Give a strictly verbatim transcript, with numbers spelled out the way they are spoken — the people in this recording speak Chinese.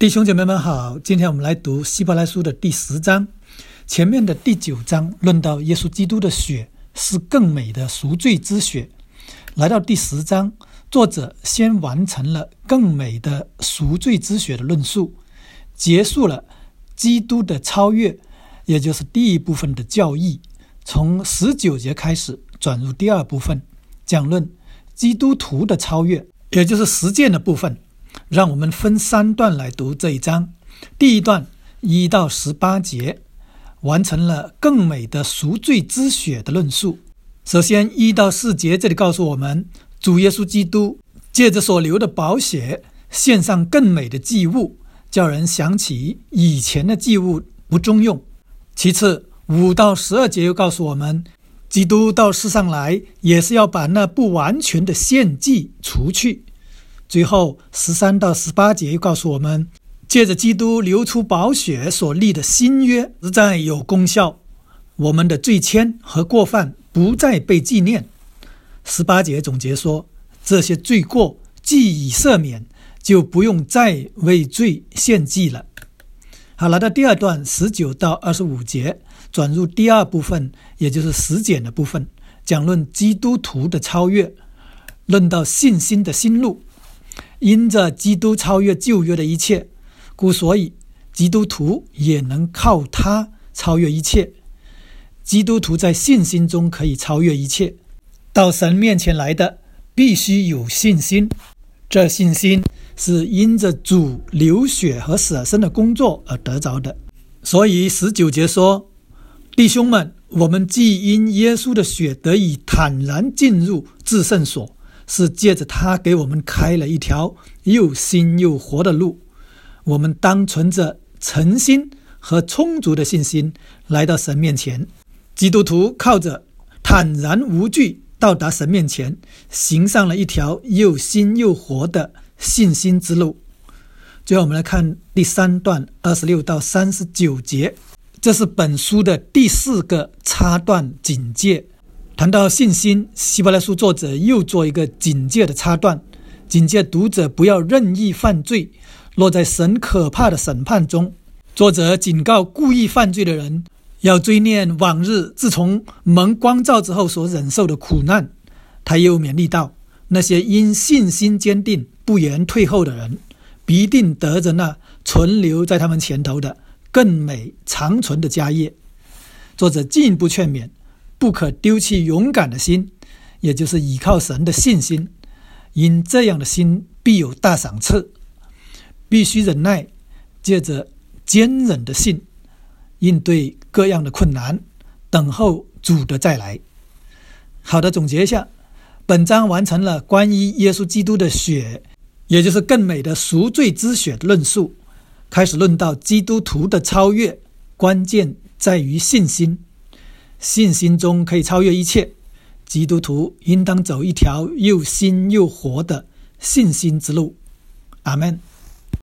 弟兄姐妹们好，今天我们来读希伯来书的第十章。前面的第九章论到耶稣基督的血是更美的赎罪之血，来到第十章，作者先完成了更美的赎罪之血的论述，结束了基督的超越，也就是第一部分的教义，从十九节开始转入第二部分，讲论基督徒的超越，也就是实践的部分。让我们分三段来读这一章。第一段一到十八节完成了更美的赎罪之血的论述。首先一到四节这里告诉我们，主耶稣基督借着所流的宝血献上更美的祭物，叫人想起以前的祭物不中用。其次五到十二节又告诉我们，基督到世上来也是要把那不完全的献祭除去。最后十三到十八节又告诉我们，借着基督流出宝血所立的新约实在有功效，我们的罪愆和过犯不再被纪念。十八节总结说，这些罪过既已赦免，就不用再为罪献祭了。好，来到第二段十九到二十五节，转入第二部分，也就是实践的部分，讲论基督徒的超越，论到信心的新路。因着基督超越旧约的一切，故所以基督徒也能靠他超越一切。基督徒在信心中可以超越一切，到神面前来的必须有信心，这信心是因着主流血和舍身的工作而得着的。所以十九节说，弟兄们，我们既因耶稣的血得以坦然进入至圣所，是借着他给我们开了一条又新又活的路。我们当存着诚心和充足的信心来到神面前。基督徒靠着坦然无惧到达神面前，行上了一条又新又活的信心之路。最后我们来看第三段二十六到三十九节，这是本书的第四个插段警戒。谈到信心，希伯来书作者又做一个警戒的插段，警戒读者不要任意犯罪，落在神可怕的审判中。作者警告故意犯罪的人，要追念往日自从蒙光照之后所忍受的苦难。他又勉励到，那些因信心坚定不言退后的人，必定得着那存留在他们前头的更美长存的家业。作者进一步劝勉，不可丢弃勇敢的心，也就是倚靠神的信心，因这样的心必有大赏赐。必须忍耐，借着坚忍的信应对各样的困难，等候主的再来。好的，总结一下，本章完成了关于耶稣基督的血，也就是更美的赎罪之血的论述，开始论到基督徒的超越，关键在于信心。信心中可以超越一切，基督徒应当走一条又新又活的信心之路。阿们。